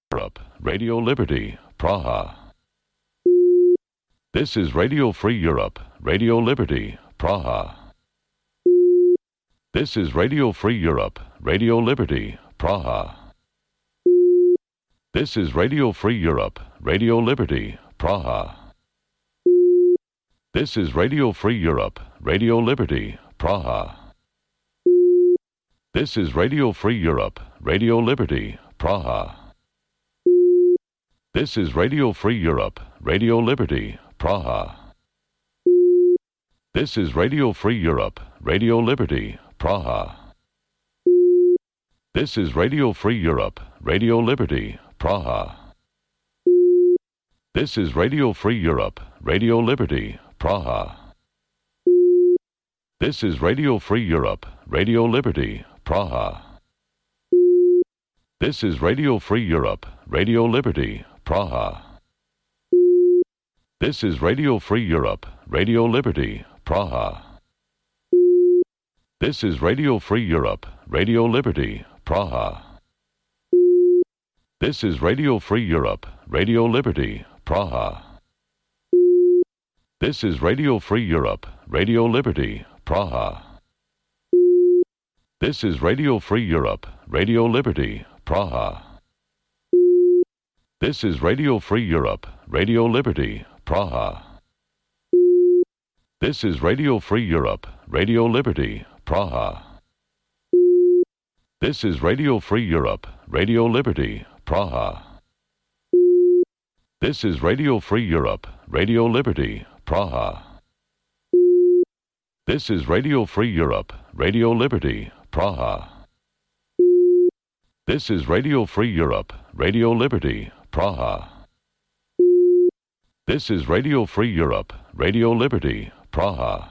Europe, Radio Liberty, Praha. This is Radio Free Europe, Radio Liberty, Praha. This is Radio Free Europe, Radio Liberty, Praha. This is Radio Free Europe, Radio Liberty, Praha. This is Radio Free Europe, Radio Liberty, Praha. This is Radio Free Europe, Radio Liberty, Praha. This is Radio Free Europe, Radio Liberty, Praha. This is Radio Free Europe, Radio Liberty, Praha. This is Radio Free Europe, Radio Liberty, Praha. This is Radio Free Europe, Radio Liberty, Praha. This is Radio Free Europe, Radio Liberty, Praha. This is Radio Free Europe, Radio Liberty, Praha. This is Radio Free Europe, Radio Liberty, Praha. This is Radio Free Europe, Radio Liberty, Praha. This is Radio Free Europe, Radio Liberty, Praha. This is Radio Free Europe, Radio Liberty, Praha. This is Radio Free Europe, Radio Liberty, Praha. This is Radio Free Europe, Radio Liberty, Praha. This is Radio Free Europe, Radio Liberty, Praha. This is Radio Free Europe, Radio Liberty, Praha. This is Radio Free Europe, Radio Liberty, Praha. This is Radio Free Europe, Radio Liberty, Praha. This is Radio Free Europe, Radio Liberty, Praha. This is Radio Free Europe, Radio Liberty, Praha.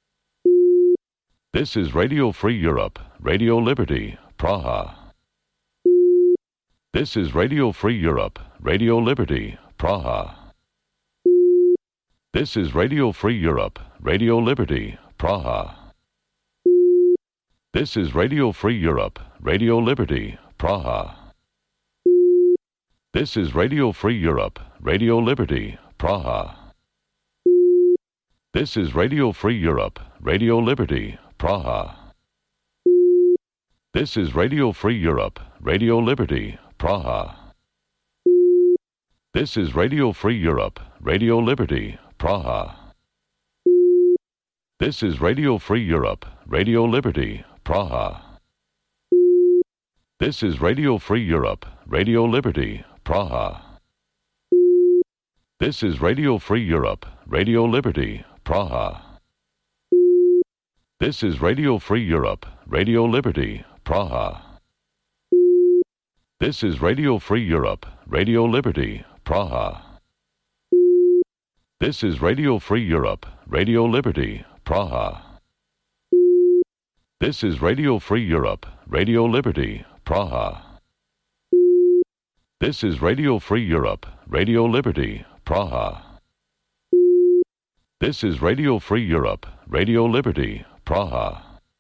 This is Radio Free Europe, Radio Liberty, Praha. This is Radio Free Europe, Radio Liberty, Praha. This is Radio Free Europe, Radio Liberty, Praha. This is Radio Free Europe, Radio Liberty, Praha. This is Radio Free Europe, Radio Liberty, Praha. This is Radio Free Europe, Radio Liberty, Praha. This is Radio Free Europe, Radio Liberty, Praha. This is Radio Free Europe, Radio Liberty, Praha. This is Radio Free Europe, Radio Liberty, Praha. This is Radio Free Europe, Radio Liberty, Praha. This is Radio Free Europe, Radio Liberty, Praha. This is Radio Free Europe, Radio Liberty, Praha. This is Radio Free Europe, Radio Liberty, Praha. This is Radio Free Europe, Radio Liberty, Praha. This is Radio Free Europe, Radio Liberty, Praha. This is Radio Free Europe, Radio Liberty, Praha. This is Radio Free Europe, Radio Liberty, Praha.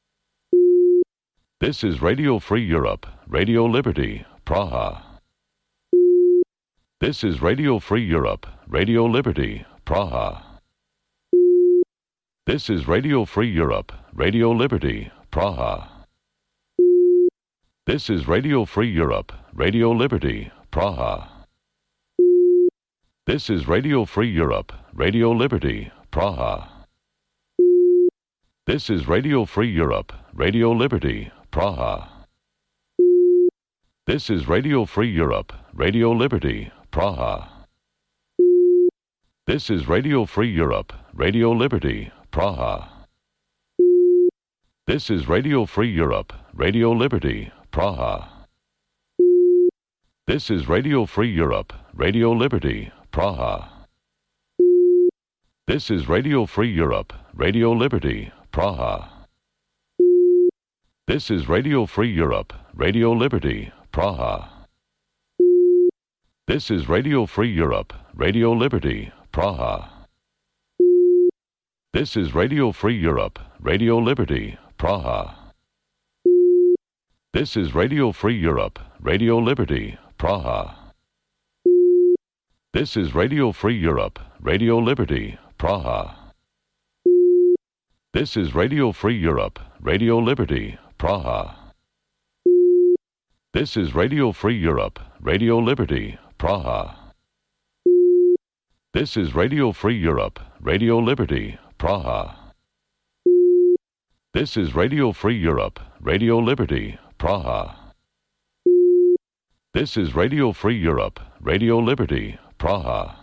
This is Radio Free Europe, Radio Liberty, Praha. This is Radio Free Europe, Radio Liberty, Praha. This is Radio Free Europe, Radio Liberty, Praha. This is Radio Free Europe, Radio Liberty, Praha. This is Radio Free Europe, Radio Liberty, Praha. This is Radio Free Europe, Radio Liberty, Praha. This is Radio Free Europe, Radio Liberty, Praha. This is Radio Free Europe, Radio Liberty, Praha. This is Radio Free Europe, Radio Liberty, Praha. This is Radio Free Europe, Radio Liberty, Praha. This is Radio Free Europe, Radio Liberty, Praha. This is Radio Free Europe, Radio Liberty, Praha. This is Radio Free Europe, Radio Liberty, Praha. This is Radio Free Europe, Radio Liberty, Praha. This is Radio Free Europe, Radio Liberty, Praha. This is Radio Free Europe, Radio Liberty, Praha. This is Radio Free Europe, Radio Liberty, Praha. This is Radio Free Europe, Radio Liberty, Praha. This is Radio Free Europe, Radio Liberty, Praha. This is Radio Free Europe, Radio Liberty, Praha. This is Radio Free Europe, Radio Liberty, Praha.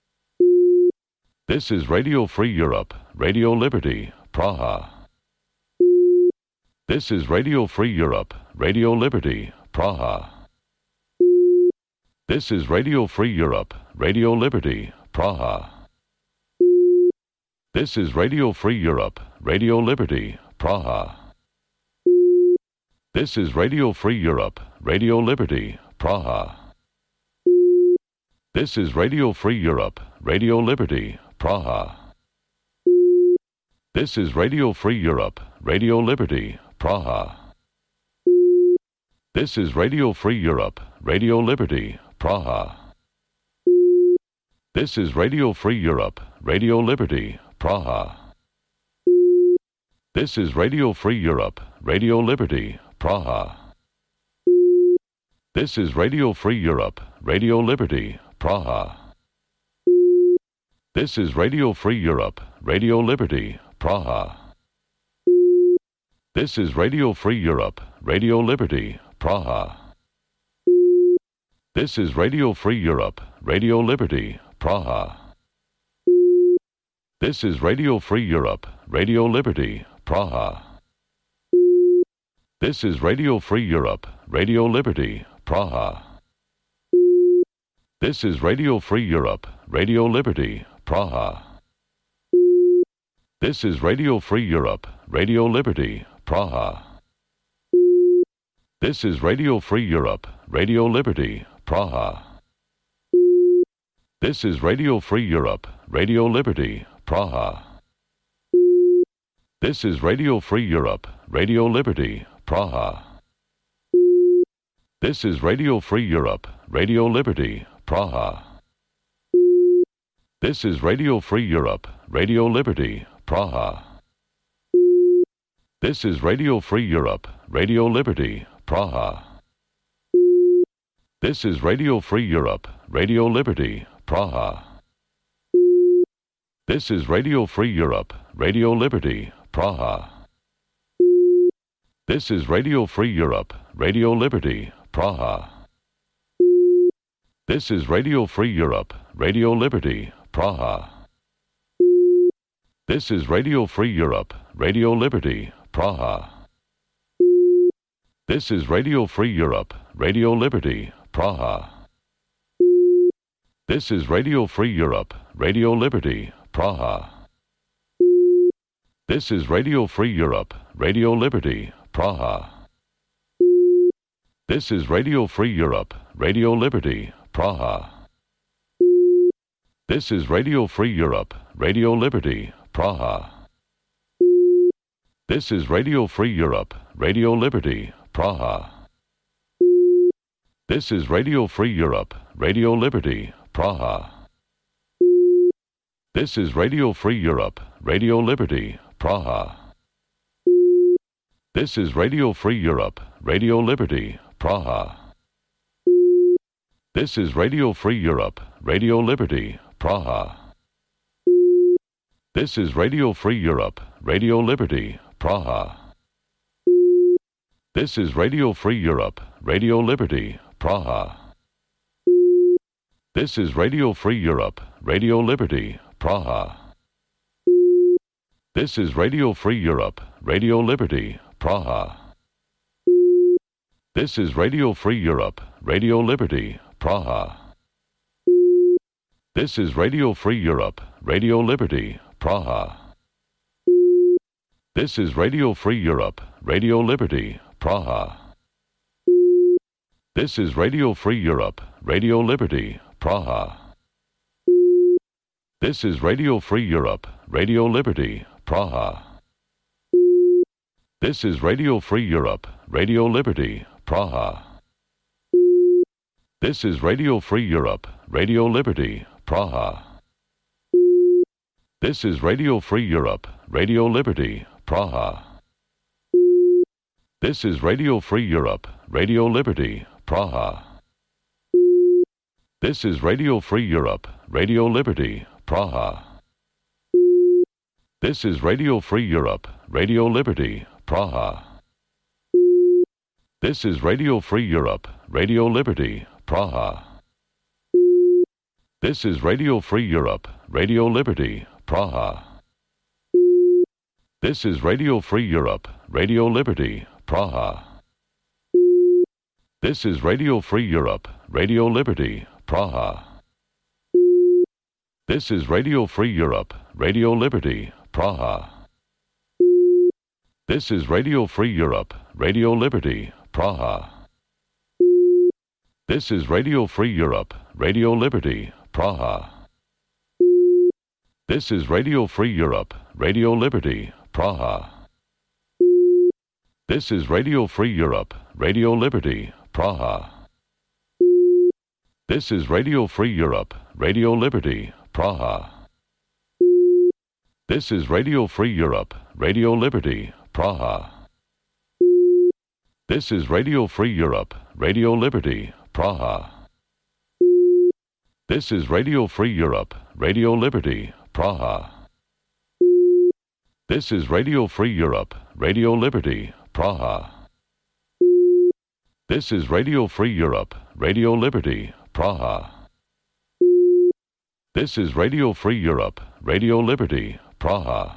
This is Radio Free Europe, Radio Liberty, Praha. This is Radio Free Europe, Radio Liberty, Praha. This is Radio Free Europe, Radio Liberty, Praha. This is Radio Free Europe, Radio Liberty, Praha. This is Radio Free Europe, Radio Liberty, Praha. This is Radio Free Europe, Radio Liberty, Praha. This is Radio Free Europe, Radio Liberty, Praha. This is Radio Free Europe, Radio Liberty, Praha. This is Radio Free Europe, Radio Liberty, Praha. This is Radio Free Europe, Radio Liberty, Praha. This is Radio Free Europe, Radio Liberty, Praha. This is Radio Free Europe, Radio Liberty, Praha. This is Radio Free Europe, Radio Liberty, Praha. This is Radio Free Europe, Radio Liberty, Praha. This is Radio Free Europe, Radio Liberty, Praha. This is Radio Free Europe, Radio Liberty, Praha. This is Radio Free Europe, Radio Liberty, Praha. This is Radio Free Europe, Radio Liberty, Praha. This is Radio Free Europe, Radio Liberty, Praha. This is Radio Free Europe, Radio Liberty, Praha. This is Radio Free Europe, Radio Liberty, Praha. This is Radio Free Europe, Radio Liberty, Praha. This is Radio Free Europe, Radio Liberty, Praha. This is Radio Free Europe, Radio Liberty, Praha. This is Radio Free Europe, Radio Liberty, Praha. This is Radio Free Europe, Radio Liberty, Praha. This is Radio Free Europe, Radio Liberty, Praha. This is Radio Free Europe, Radio Liberty, Praha. This is Radio Free Europe, Radio Liberty, Praha. This is Radio Free Europe, Radio Liberty, Praha. This is Radio Free Europe, Radio Liberty, Praha. This is Radio Free Europe, Radio Liberty, Praha. This is Radio Free Europe, Radio Liberty, Praha. This is Radio Free Europe, Radio Liberty, Praha. This is Radio Free Europe, Radio Liberty, Praha. This is Radio Free Europe, Radio Liberty, Praha. This is Radio Free Europe, Radio Liberty, Praha. This is Radio Free Europe, Radio Liberty, Praha. This is Radio Free Europe, Radio Liberty, Praha. This is Radio Free Europe, Radio Liberty, Praha. This is Radio Free Europe, Radio Liberty, Praha. This is Radio Free Europe, Radio Liberty, Praha. This is Radio Free Europe, Radio Liberty, Praha. This is Radio Free Europe, Radio Liberty, Praha. This is Radio Free Europe, Radio Liberty, Praha. This is Radio Free Europe, Radio Liberty, Praha. This is Radio Free Europe, Radio Liberty, Praha. This is Radio Free Europe, Radio Liberty, Praha. This is Radio Free Europe, Radio Liberty, Praha. This is Radio Free Europe, Radio Liberty, Praha. This is Radio Free Europe, Radio Liberty, Praha. This is Radio Free Europe, Radio Liberty, Praha. This is Radio Free Europe, Radio Liberty, Praha. This is Radio Free Europe, Radio Liberty, Praha. This is Radio Free Europe, Radio Liberty, Praha. This is Radio Free Europe, Radio Liberty, Praha. This is Radio Free Europe, Radio Liberty, Praha. This is Radio Free Europe, Radio Liberty, Praha. This is Radio Free Europe, Radio Liberty, Praha. This is Radio Free Europe, Radio Liberty, Praha. This is Radio Free Europe, Radio Liberty, Praha. This is Radio Free Europe, Radio Liberty, Praha. This is Radio Free Europe, Radio Liberty, Praha. This is Radio Free Europe, Radio Liberty, Praha. This is Radio Free Europe, Radio Liberty, Praha. This is Radio Free Europe, Radio Liberty, Praha. This is Radio Free Europe, Radio Liberty, Praha. This is Radio Free Europe, Radio Liberty, Praha. This is Radio Free Europe, Radio Liberty, Praha. This is Radio Free Europe, Radio Liberty, Praha.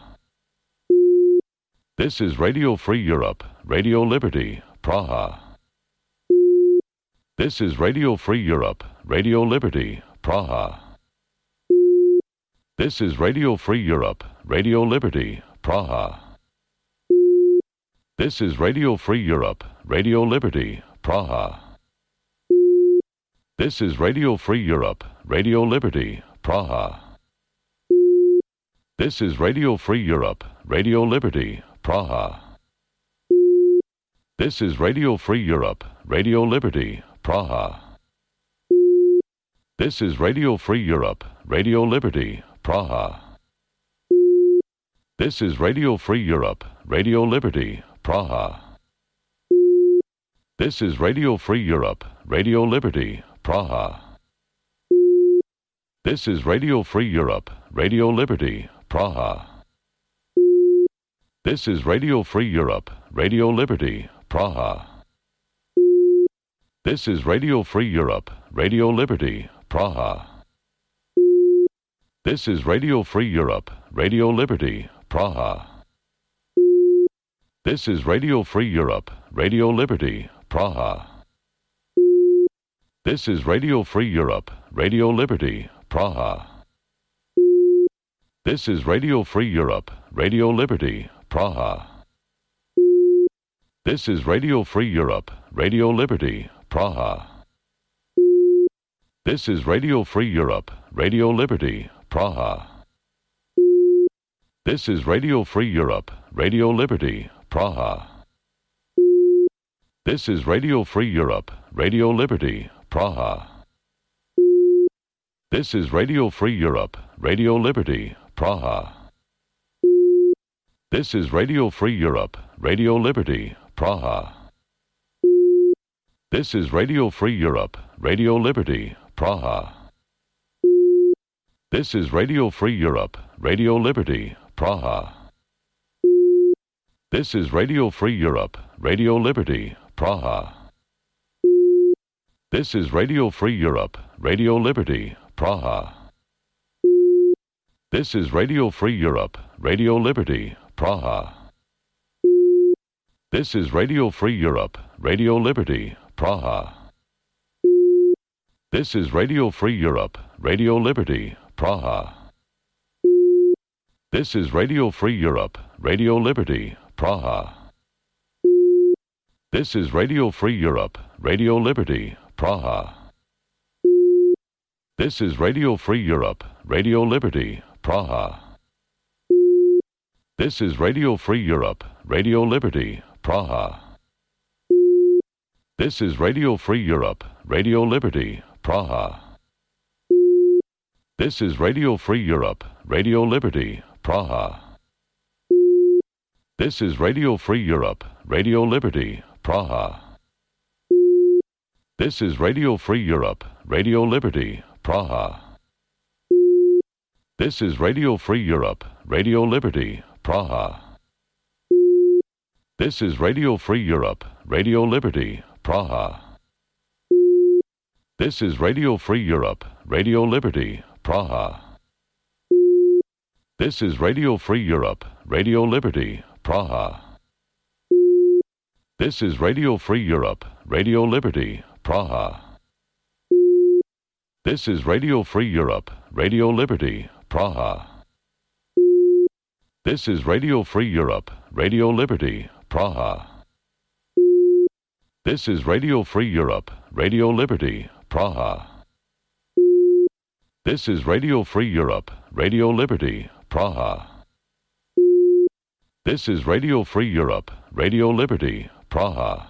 This is Radio Free Europe, Radio Liberty, Praha. This is Radio Free Europe, Radio Liberty, Praha. This is Radio Free Europe, Radio Liberty, Praha. This is Radio Free Europe, Radio Liberty, Praha. This is Radio Free Europe, Radio Liberty, Praha. This is Radio Free Europe, Radio Liberty, Praha. This is Radio Free Europe, Radio Liberty, Praha. This is Radio Free Europe, Radio Liberty, Praha. This is Radio Free Europe, Radio Liberty, Praha. This is Radio Free Europe, Radio Liberty, Praha. This is Radio Free Europe, Radio Liberty, Praha. This is Radio Free Europe, Radio Liberty, Praha. This is Radio Free Europe, Radio Liberty, Praha. This is Radio Free Europe, Radio Liberty, Praha. This is Radio Free Europe, Radio Liberty, Praha. This is Radio Free Europe, Radio Liberty, Praha. This is Radio Free Europe, Radio Liberty, Praha. This is Radio Free Europe, Radio Liberty, Praha. This is Radio Free Europe, Radio Liberty, Praha. This is Radio Free Europe, Radio Liberty, Praha. This is Radio Free Europe, Radio Liberty, Praha. This is Radio Free Europe, Radio Liberty, Praha. This is Radio Free Europe, Radio Liberty, Praha. This is Radio Free Europe, Radio Liberty, Praha. This is Radio Free Europe, Radio Liberty, Praha. This is Radio Free Europe, Radio Liberty, Praha. This is Radio Free Europe, Radio Liberty, Praha. This is Radio Free Europe, Radio Liberty, Praha. This is Radio Free Europe, Radio Liberty, Praha. This is Radio Free Europe, Radio Liberty, Praha. This is Radio Free Europe, Radio Liberty, Praha. This is Radio Free Europe, Radio Liberty, Praha. This is Radio Free Europe, Radio Liberty, Praha. This is Radio Free Europe, Radio Liberty, Praha. This is Radio Free Europe, Radio Liberty, Praha. This is Radio Free Europe, Radio Liberty, Praha. This is Radio Free Europe, Radio Liberty, Praha. This is Radio Free Europe, Radio Liberty, Praha. This is Radio Free Europe, Radio Liberty, Praha. This is Radio Free Europe, Radio Liberty, Praha. This is Radio Free Europe, Radio Liberty, Praha. This is Radio Free Europe, Radio Liberty, Praha. This is Radio Free Europe, Radio Liberty, Praha. This is Radio Free Europe, Radio Liberty, Praha. This is Radio Free Europe, Radio Liberty, Praha. This is Radio Free Europe, Radio Liberty, Praha. This is Radio Free Europe, Radio Liberty, Praha. This is Radio Free Europe, Radio Liberty, Praha.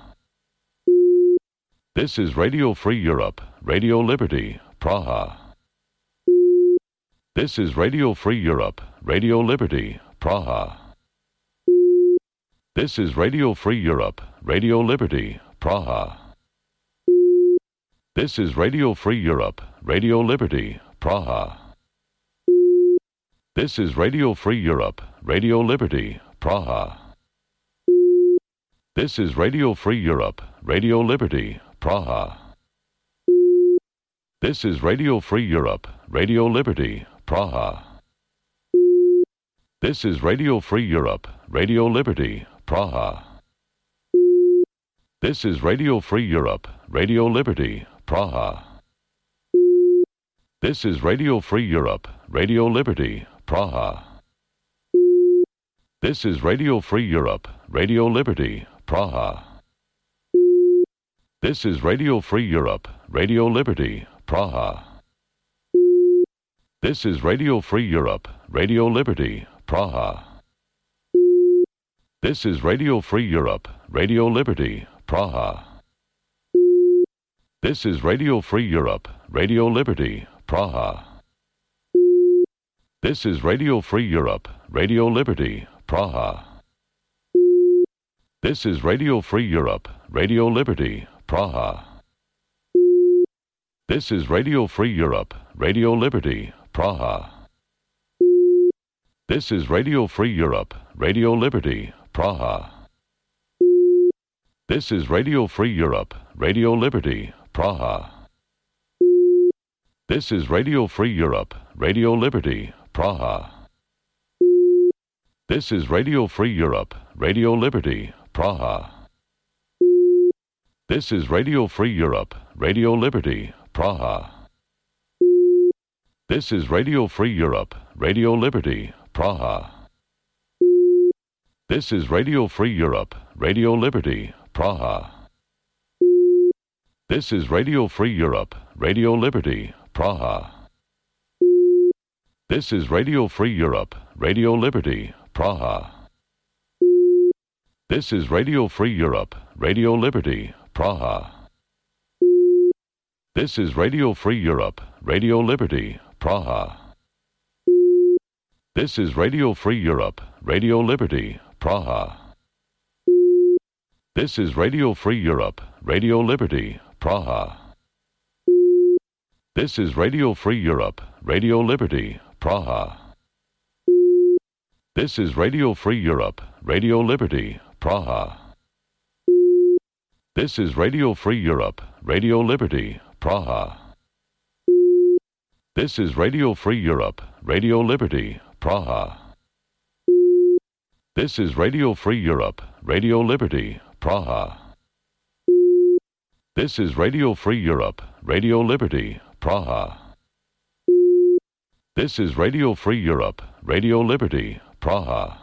This is Radio Free Europe, Radio Liberty, Praha. This is Radio Free Europe, Radio Liberty, Praha. This is Radio Free Europe, Radio Liberty, Praha. This is Radio Free Europe, Radio Liberty, Praha. This is Radio Free Europe, Radio Liberty, Praha. This is Radio Free Europe, Radio Liberty, Praha. This is Radio Free Europe, Radio Liberty, Praha. This is Radio Free Europe, Radio Liberty, Praha. This is Radio Free Europe, Radio Liberty, Praha. This is Radio Free Europe, Radio Liberty, Praha. This is Radio Free Europe, Radio Liberty, Praha. This is Radio Free Europe, Radio Liberty, Praha. This is Radio Free Europe, Radio Liberty, Praha. This is Radio Free Europe, Radio Liberty, Praha. This is Radio Free Europe, Radio Liberty, Praha. This is Radio Free Europe, Radio Liberty, Praha. This is Radio Free Europe, Radio Liberty, Praha. This is Radio Free Europe, Radio Liberty, Praha. This is Radio Free Europe, Radio Liberty, Praha. This is Radio Free Europe, Radio Liberty, Praha. This is Radio Free Europe, Radio Liberty, Praha. This is Radio Free Europe, Radio Liberty, Praha. This is Radio Free Europe, Radio Liberty, Praha. This is Radio Free Europe, Radio Liberty, Praha. This is Radio Free Europe, Radio Liberty, Praha. This is Radio Free Europe, Radio Liberty, Praha. This is Radio Free Europe, Radio Liberty, Praha. This is Radio Free Europe, Radio Liberty, Praha. This is Radio Free Europe, Radio Liberty, Praha. This is Radio Free Europe, Radio Liberty, Praha. This is Radio Free Europe, Radio Liberty, Praha. This is Radio Free Europe, Radio Liberty, Praha. This is Radio Free Europe, Radio Liberty, Praha. This is Radio Free Europe, Radio Liberty, Praha. This is Radio Free Europe, Radio Liberty, Praha. This is Radio Free Europe, Radio Liberty, Praha. This is Radio Free Europe, Radio Liberty, Praha. This is Radio Free Europe, Radio Liberty, Praha.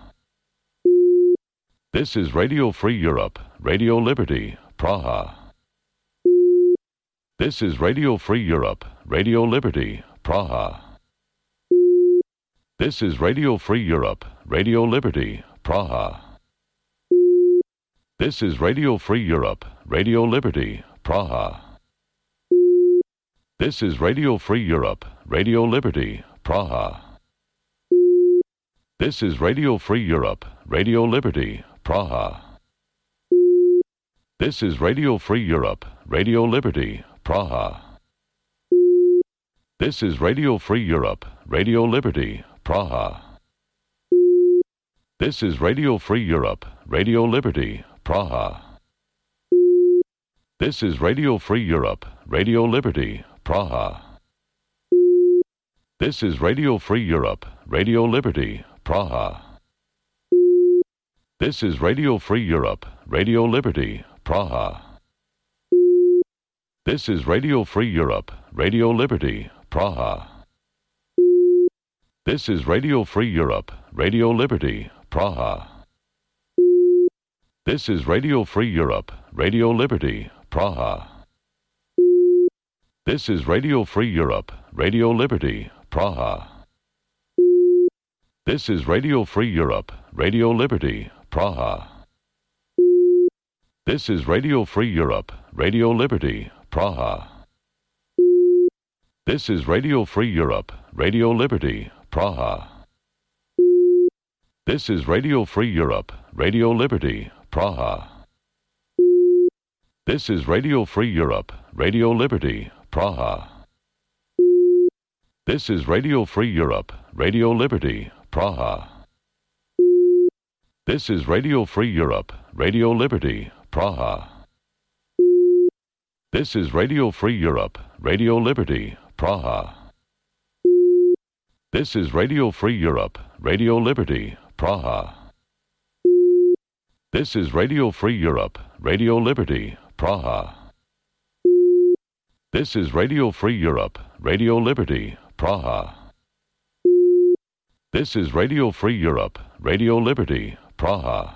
This is Radio Free Europe, Radio Liberty, Praha. This is Radio Free Europe, Radio Liberty, Praha. This is Radio Free Europe, Radio Liberty, Praha. This is Radio Free Europe, Radio Liberty, Praha. This is Radio Free Europe, Radio Liberty, Praha. This is Radio Free Europe, Radio Liberty, Praha. This is Radio Free Europe, Radio Liberty, Praha. This is Radio Free Europe, Radio Liberty, Praha. This is Radio Free Europe, Radio Liberty, Praha. This is Radio Free Europe, Radio Liberty, Praha. This is Radio Free Europe, Radio Liberty, Praha. This is Radio Free Europe, Radio Liberty, Praha. This is Radio Free Europe, Radio Liberty, Praha. This is Radio Free Europe, Radio Liberty, Praha. This is Radio Free Europe, Radio Liberty, Praha. This is Radio Free Europe, Radio Liberty, Praha. This is Radio Free Europe, Radio Liberty, Praha. This is Radio Free Europe, Radio Liberty, Praha. This is Radio Free Europe, Radio Liberty, Praha. This is Radio Free Europe, Radio Liberty, Praha. This is Radio Free Europe, Radio Liberty, Praha. This is Radio Free Europe, Radio Liberty, Praha. This is Radio Free Europe, Radio Liberty, Praha. This is Radio Free Europe, Radio Liberty, Praha. This is Radio Free Europe, Radio Liberty, Praha. This is Radio Free Europe, Radio Liberty, Praha. This is Radio Free Europe, Radio Liberty, Praha. This is Radio Free Europe, Radio Liberty, Praha.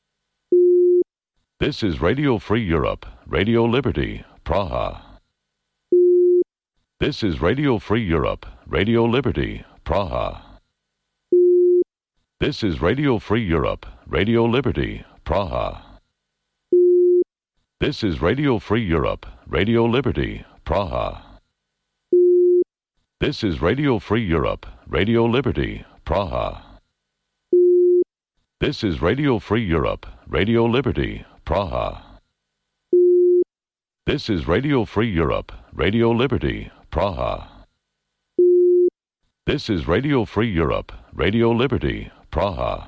This is Radio Free Europe, Radio Liberty, Praha. This is Radio Free Europe, Radio Liberty, Praha. This is Radio Free Europe, Radio Liberty, Praha. This is Radio Free Europe, Radio Liberty, Praha. This is Radio Free Europe, Radio Liberty, Praha. This is Radio Free Europe, Radio Liberty, Praha. This is Radio Free Europe, Radio Liberty, Praha. This is Radio Free Europe, Radio Liberty, Praha.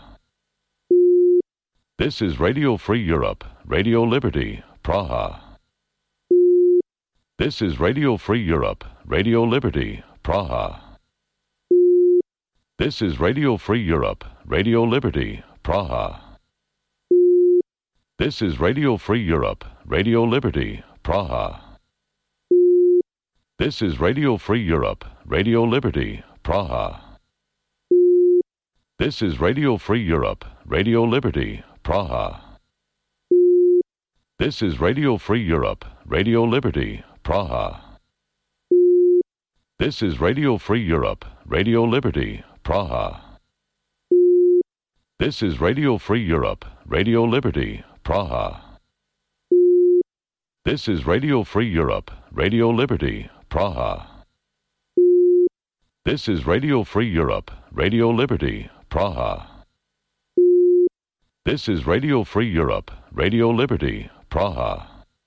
This is Radio Free Europe, Radio Liberty, Praha. This is Radio Free Europe, Radio Liberty, Praha. This is Radio Free Europe, Radio Liberty, Praha. This is Radio Free Europe, Radio Liberty, Praha. This is Radio Free Europe, Radio Liberty, Praha. This is Radio Free Europe, Radio Liberty, Praha. This is Radio Free Europe, Radio Liberty, Praha. This is Radio Free Europe, Radio Liberty, Praha. This is Radio Free Europe, Radio Liberty, Praha. This is Radio Free Europe, Radio Liberty, Praha. This is Radio Free Europe, Radio Liberty, Praha. This is Radio Free Europe, Radio Liberty, Praha.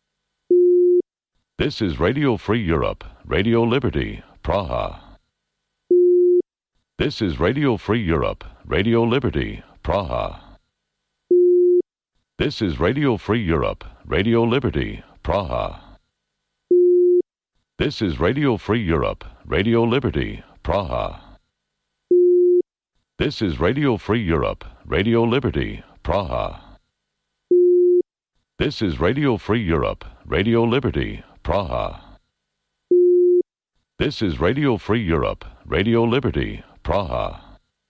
This is Radio Free Europe, Radio Liberty, Praha. This is Radio Free Europe, Radio Liberty, Praha. This is Radio Free Europe, Radio Liberty, Praha. This is Radio Free Europe, Radio Liberty, Praha. This is Radio Free Europe, Radio Liberty, Praha. This is Radio Free Europe, Radio Liberty, Praha. This is Radio Free Europe, Radio Liberty, Praha.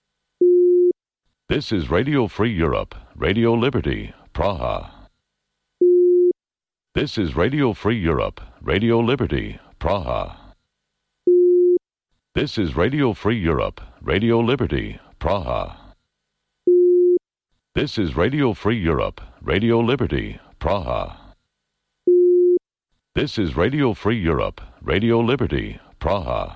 This is Radio Free Europe, Radio Liberty, Praha. This is Radio Free Europe, Radio Liberty, Praha. This is Radio Free Europe, Radio Liberty, Praha. This is Radio Free Europe, Radio Liberty, Praha. This is Radio Free Europe, Radio Liberty, Praha.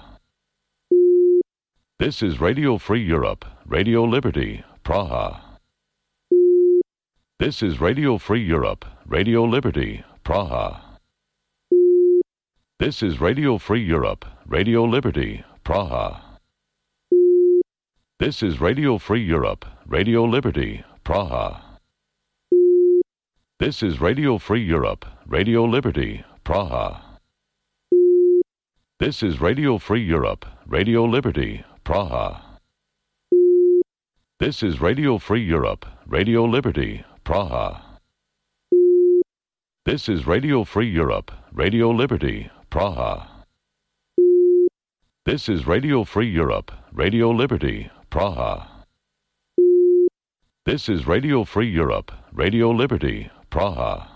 This is Radio Free Europe, Radio Liberty, Praha. This is Radio Free Europe, Radio Liberty, Praha. This is Radio Free Europe, Radio Liberty, Praha. This is Radio Free Europe, Radio Liberty, Praha. This is Radio Free Europe, Radio Liberty, Praha. This is Radio Free Europe, Radio Liberty, Praha. This is Radio Free Europe, Radio Liberty, Praha. This is Radio Free Europe, Radio Liberty, Praha. This is Radio Free Europe, Radio Liberty, Praha. This is Radio Free Europe, Radio Liberty, Praha.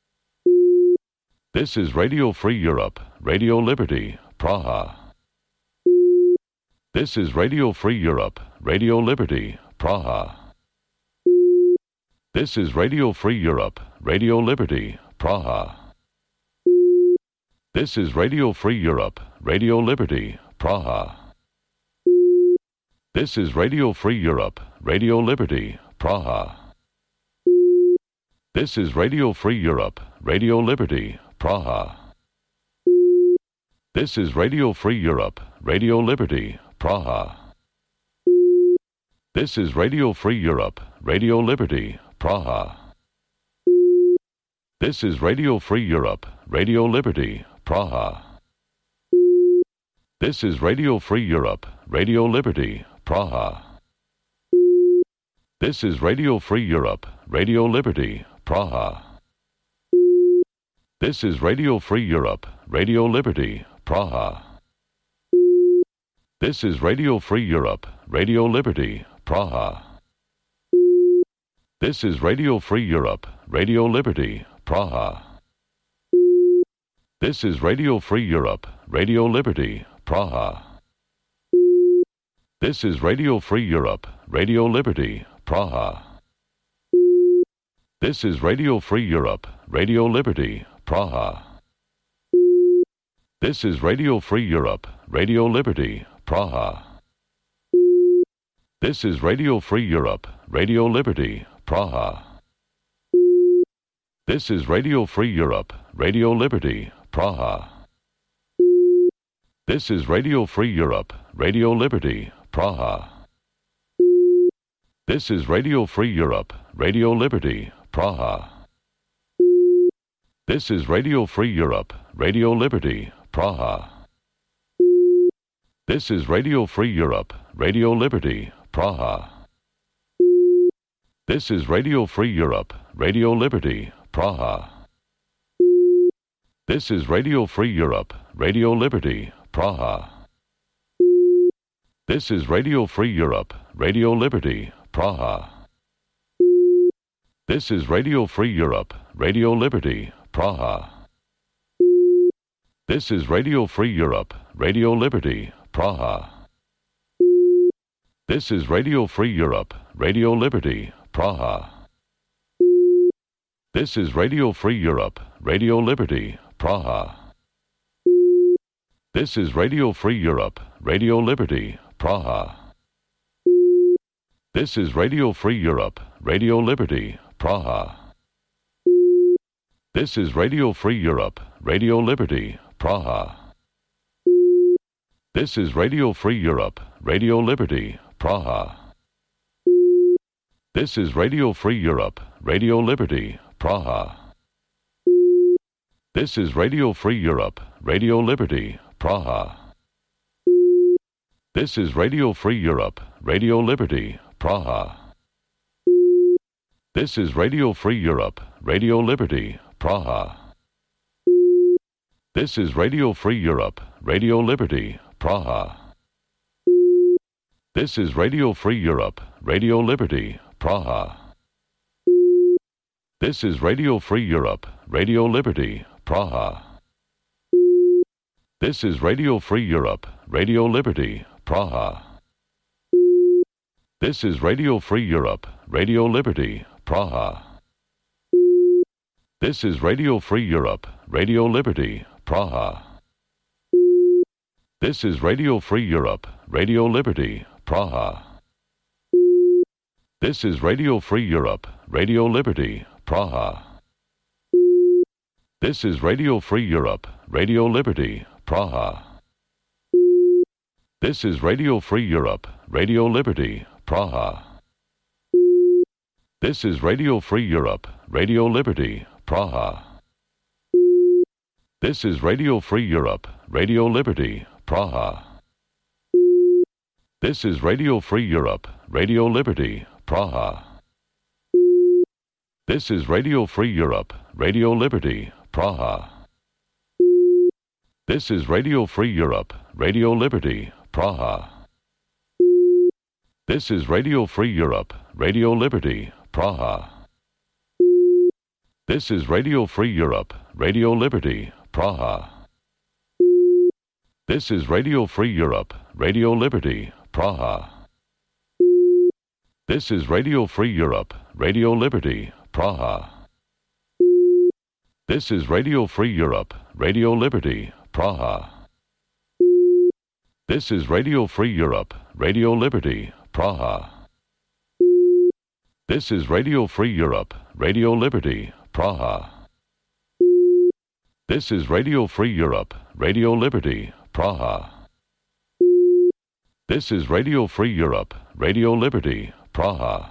This is Radio Free Europe, Radio Liberty, Praha. This is Radio Free Europe, Radio Liberty, Praha. This is Radio Free Europe, Radio Liberty, Praha. This is Radio Free Europe, Radio Liberty, Praha. This is Radio Free Europe, Radio Liberty, Praha. This is Radio Free Europe, Radio Liberty, Praha. This is Radio Free Europe, Radio Liberty, Praha. This is Radio Free Europe, Radio Liberty, Praha. This is Radio Free Europe, Radio Liberty, Praha. This is Radio Free Europe, Radio Liberty, Praha. This is Radio Free Europe, Radio Liberty, Praha. This is Radio Free Europe, Radio Liberty, Praha. This is Radio Free Europe, Radio Liberty, Praha. This is Radio Free Europe, Radio Liberty, Praha. This is Radio Free Europe, Radio Liberty, Praha. This is Radio Free Europe, Radio Liberty, Praha. This is Radio Free Europe, Radio Liberty, Praha. This is Radio Free Europe, Radio Liberty, Praha. This is Radio Free Europe, Radio Liberty, Praha. This is Radio Free Europe, Radio Liberty, Praha. This is Radio Free Europe, Radio Liberty, Praha. This is Radio Free Europe, Radio Liberty, Praha. This is Radio Free Europe, Radio Liberty, Praha. This is Radio Free Europe, Radio Liberty, Praha. This is Radio Free Europe, Radio Liberty, Praha. This is Radio Free Europe, Radio Liberty, Praha. This is Radio Free Europe, Radio Liberty, Praha. This is Radio Free Europe, Radio Liberty, Praha. This is Radio Free Europe, Radio Liberty, Praha. This is Radio Free Europe, Radio Liberty, Praha. This is Radio Free Europe, Radio Liberty, Praha. This is Radio Free Europe, Radio Liberty, Praha. This is Radio Free Europe, Radio Liberty, Praha. This is Radio Free Europe, Radio Liberty, Praha. This is Radio Free Europe, Radio Liberty, Praha. This is Radio Free Europe, Radio Liberty, Praha. This is Radio Free Europe, Radio Liberty, Praha. This is Radio Free Europe, Radio Liberty, Praha. This is Radio Free Europe, Radio Liberty, Praha. This is Radio Free Europe, Radio Liberty, Praha. This is Radio Free Europe, Radio Liberty, Praha. This is Radio Free Europe, Radio Liberty, Praha. This is Radio Free Europe, Radio Liberty, Praha. This is Radio Free Europe, Radio Liberty, Praha. This is Radio Free Europe, Radio Liberty, Praha. This is Radio Free Europe, Radio Liberty, Praha. This is Radio Free Europe, Radio Liberty, Praha. This is Radio Free Europe, Radio Liberty, Praha. This is Radio Free Europe, Radio Liberty, Praha. This is Radio Free Europe, Radio Liberty, Praha. This is Radio Free Europe, Radio Liberty, Praha. This is Radio Free Europe, Radio Liberty, Praha. This is Radio Free Europe, Radio Liberty, Praha. This is Radio Free Europe, Radio Liberty, Praha. This is Radio Free Europe, Radio Liberty, Praha. This is Radio Free Europe, Radio Liberty, Praha. This is Radio Free Europe, Radio Liberty, Praha. This is Radio Free Europe, Radio Liberty, Praha. This is Radio Free Europe, Radio Liberty, Praha. This is Radio Free Europe, Radio Liberty, Praha. This is Radio Free Europe, Radio Liberty, Praha. This is Radio Free Europe, Radio Liberty, Praha. This is Radio Free Europe, Radio Liberty, Praha.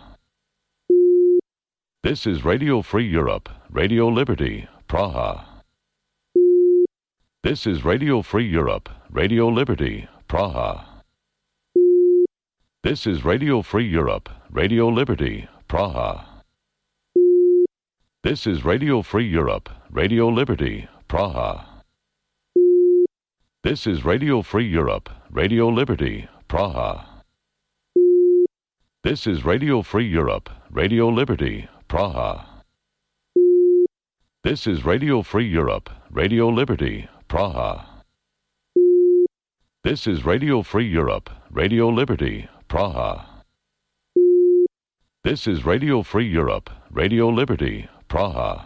This is Radio Free Europe, Radio Liberty, Praha. This is Radio Free Europe, Radio Liberty, Praha. This is Radio Free Europe, Radio Liberty, Praha. This is Radio Free Europe, Radio Liberty, Praha. This is Radio Free Europe, Radio Liberty, Praha. This is Radio Free Europe, Radio Liberty, Praha. This is Radio Free Europe, Radio Liberty, Praha. This is Radio Free Europe, Radio Liberty, Praha. This is Radio Free Europe, Radio Liberty, Praha.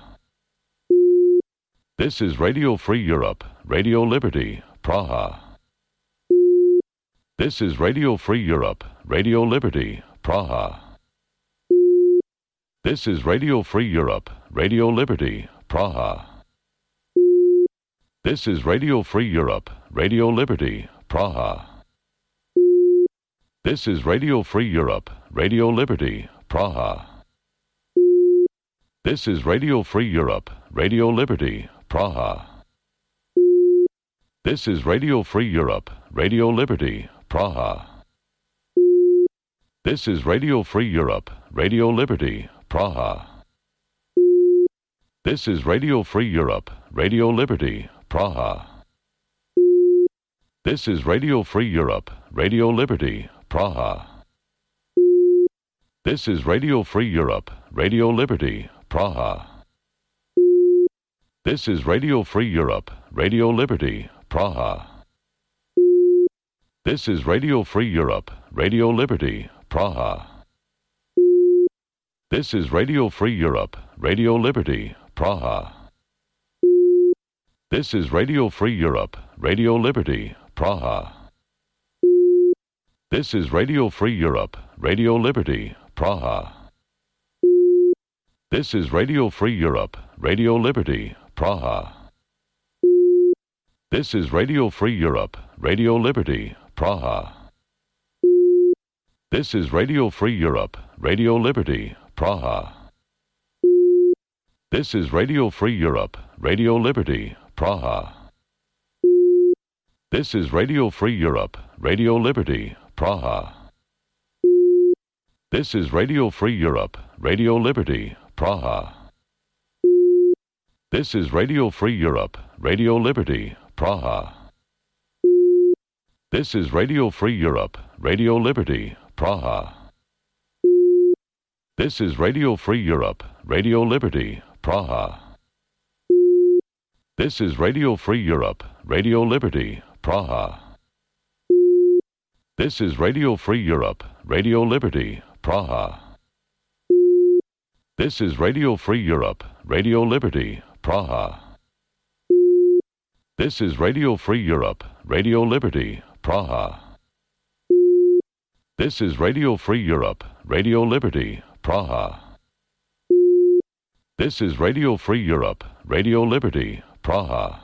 This is Radio Free Europe, Radio Liberty, Praha. This is Radio Free Europe, Radio Liberty, Praha. This is Radio Free Europe, Radio Liberty, Praha. This is Radio Free Europe, Radio Liberty, Praha. This is Radio Free Europe, Radio Liberty, Praha. This is Radio Free Europe, Radio Liberty, Praha. This is Radio Free Europe, Radio Liberty, Praha. This is Radio Free Europe, Radio Liberty, Praha. This is Radio Free Europe, Radio Liberty, Praha. This is Radio Free Europe, Radio Liberty, Praha. This is Radio Free Europe, Radio Liberty, Praha. This is Radio Free Europe, Radio Liberty, Praha. This is Radio Free Europe, Radio Liberty, Praha. This is Radio Free Europe, Radio Liberty, Praha. This is Radio Free Europe, Radio Liberty, Praha. This is Radio Free Europe, Radio Liberty, Praha. This is Radio Free Europe, Radio Liberty, Praha. This is Radio Free Europe, Radio Liberty, Praha. This is Radio Free Europe, Radio Liberty, Praha. This is Radio Free Europe, Radio Liberty, Praha. This is Radio Free Europe, Radio Liberty, Praha. This is Radio Free Europe, Radio Liberty, Praha. This is Radio Free Europe, Radio Liberty, Praha. This is Radio Free Europe, Radio Liberty, Praha. This is Radio Free Europe, Radio Liberty, Praha. This is Radio Free Europe, Radio Liberty, Praha. This is Radio Free Europe, Radio Liberty, Praha. This is Radio Free Europe, Radio Liberty, Praha. This is Radio Free Europe, Radio Liberty, Praha. This is Radio Free Europe, Radio Liberty, Praha. This is Radio Free Europe, Radio Liberty, Praha.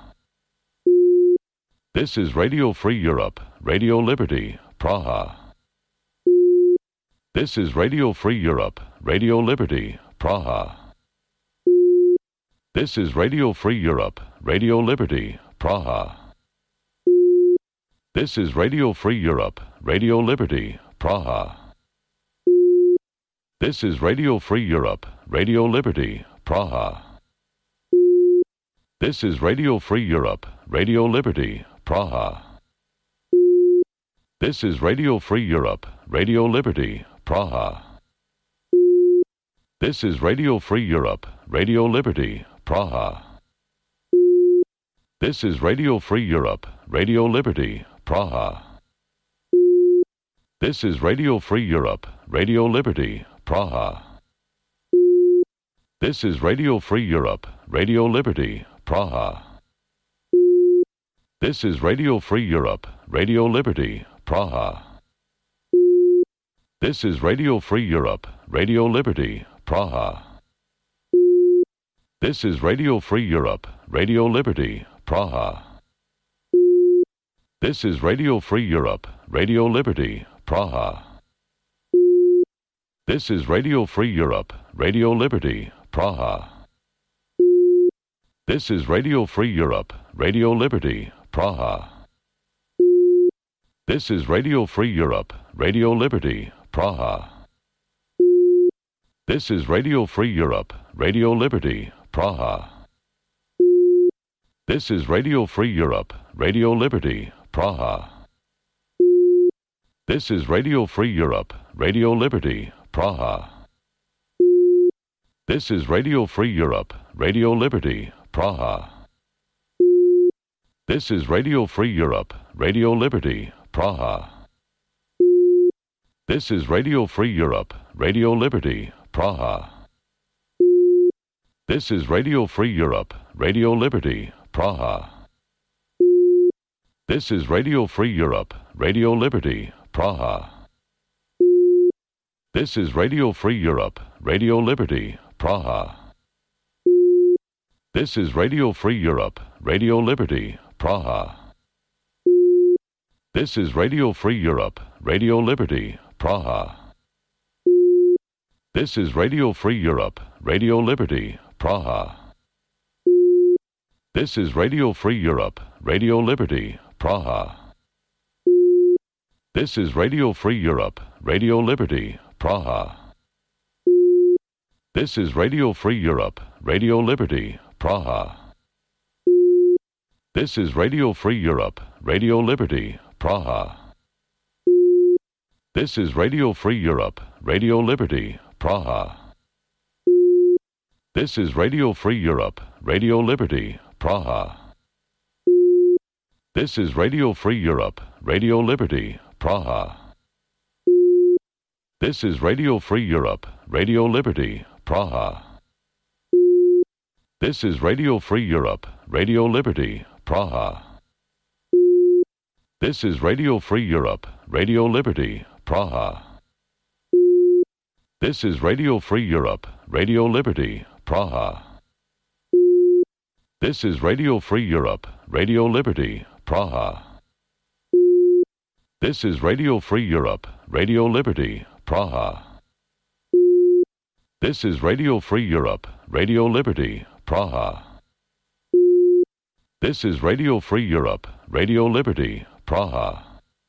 This is Radio Free Europe, Radio Liberty, Praha. This is Radio Free Europe, Radio Liberty, Praha. This is Radio Free Europe, Radio Liberty, Praha. This is Radio Free Europe, Radio Liberty, Praha. This is Radio Free Europe, Radio Liberty, Praha. This is Radio Free Europe, Radio Liberty, Praha. This is Radio Free Europe, Radio Liberty, Praha. This is Radio Free Europe, Radio Liberty, Praha. This is Radio Free Europe, Radio Liberty, Praha. This is Radio Free Europe, Radio Liberty, Praha. This is Radio Free Europe, Radio Liberty, Praha. This is Radio Free Europe, Radio Liberty, Praha. This is Radio Free Europe, Radio Liberty, Praha. This is Radio Free Europe, Radio Liberty, Praha. This is Radio Free Europe, Radio Liberty, Praha. This is Radio Free Europe, Radio Liberty, Praha. This is Radio Free Europe, Radio Liberty, Praha. This is Radio Free Europe, Radio Liberty, Praha. This is Radio Free Europe, Radio Liberty, Praha. This is Radio Free Europe, Radio Liberty, Praha. This is Radio Free Europe, Radio Liberty, Praha. This is Radio Free Europe, Radio Liberty, Praha. This is Radio Free Europe, Radio Liberty, Praha. This is Radio Free Europe, Radio Liberty, Praha. This is Radio Free Europe, Radio Liberty, Praha. This is Radio Free Europe, Radio Liberty, Praha. This is Radio Free Europe, Radio Liberty, Praha. This is Radio Free Europe, Radio Liberty, Praha. This is Radio Free Europe, Radio Liberty, Praha. This is Radio Free Europe, Radio Liberty, Praha. This is Radio Free Europe, Radio Liberty, Praha. This is Radio Free Europe, Radio Liberty, Praha. This is Radio Free Europe, Radio Liberty, Praha. This is Radio Free Europe, Radio Liberty, Praha. This is Radio Free Europe, Radio Liberty, Praha. This is Radio Free Europe, Radio Liberty, Praha. This is Radio Free Europe, Radio Liberty, Praha. This is Radio Free Europe, Radio Liberty, Praha. This is Radio Free Europe, Radio Liberty, Praha. This is Radio Free Europe, Radio Liberty, Praha. This is Radio Free Europe, Radio Liberty, Praha. This is Radio Free Europe, Radio Liberty, Praha. This is Radio Free Europe, Radio Liberty, Praha. This is Radio Free Europe, Radio Liberty, Praha. This is Radio Free Europe, Radio Liberty, Praha.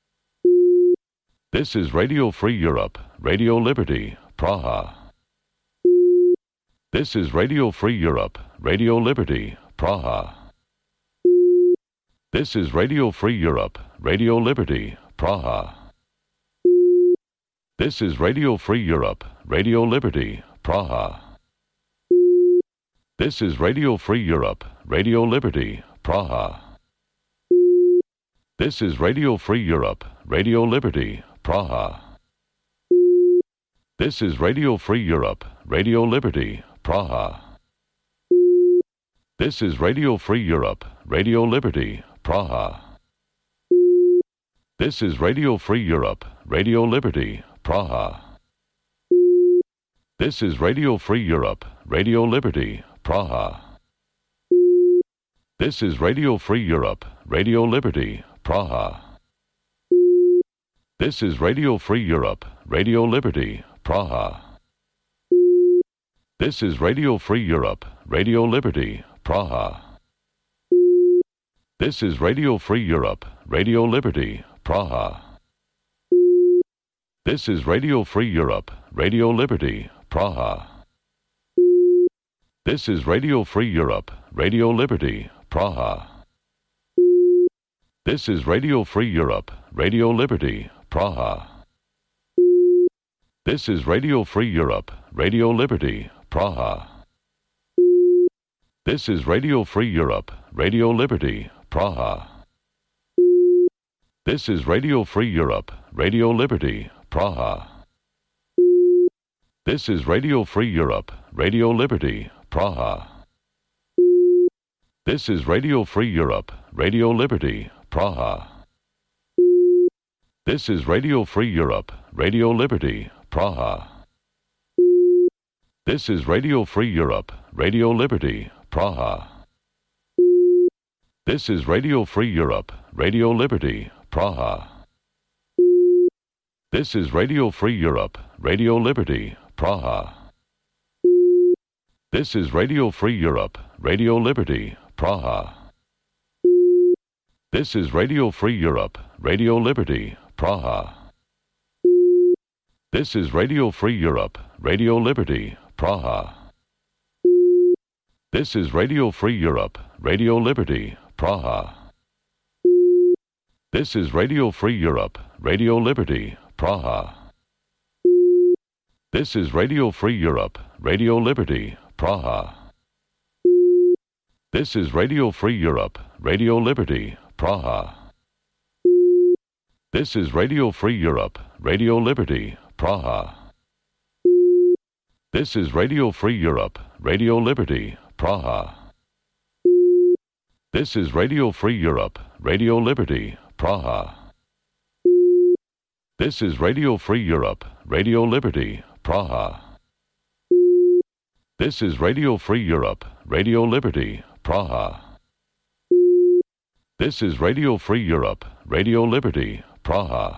This is Radio Free Europe, Radio Liberty, Praha. This is Radio Free Europe, Radio Liberty, Praha. This is Radio Free Europe, Radio Liberty, Praha. This is Radio Free Europe, Radio Liberty, Praha. This is Radio Free Europe, Radio Liberty, Praha. This is Radio Free Europe, Radio Liberty, Praha. This is Radio Free Europe, Radio Liberty, Praha. This is Radio Free Europe, Radio Liberty, Praha. This is Radio Free Europe, Radio Liberty, Praha. This is Radio Free Europe, Radio Liberty, Praha. This is Radio Free Europe, Radio Liberty, Praha. This is Radio Free Europe, Radio Liberty, Praha. This is Radio Free Europe, Radio Liberty, Praha. This is Radio Free Europe, Radio Liberty, Praha. This is Radio Free Europe, Radio Liberty, Praha. This is Radio Free Europe, Radio Liberty, Praha. This is Radio Free Europe, Radio Liberty, Praha. This is Radio Free Europe, Radio Liberty, Praha. This is Radio Free Europe, Radio Liberty, Praha. This is Radio Free Europe, Radio Liberty, Praha. This is Radio Free Europe, Radio Liberty, Praha. This is Radio Free Europe, Radio Liberty, Praha. This is Radio Free Europe, Radio Liberty, Praha. This is Radio Free Europe, Radio Liberty, Praha. This is Radio Free Europe, Radio Liberty, Praha. This is Radio Free Europe, Radio Liberty, Praha. This is Radio Free Europe, Radio Liberty, Praha. This is Radio Free Europe, Radio Liberty, Praha. This is Radio Free Europe, Radio Liberty, Praha. This is Radio Free Europe, Radio Liberty, Praha. This is Radio Free Europe, Radio Liberty, Praha. This is Radio Free Europe, Radio Liberty, Praha. This is Radio Free Europe, Radio Liberty, Praha. This is Radio Free Europe, Radio Liberty, Praha. This is Radio Free Europe, Radio Liberty, Praha. This is Radio Free Europe, Radio Liberty, Praha. This is Radio Free Europe, Radio Liberty, Praha. This is Radio Free Europe, Radio Liberty, Praha. This is Radio Free Europe, Radio Liberty, Praha.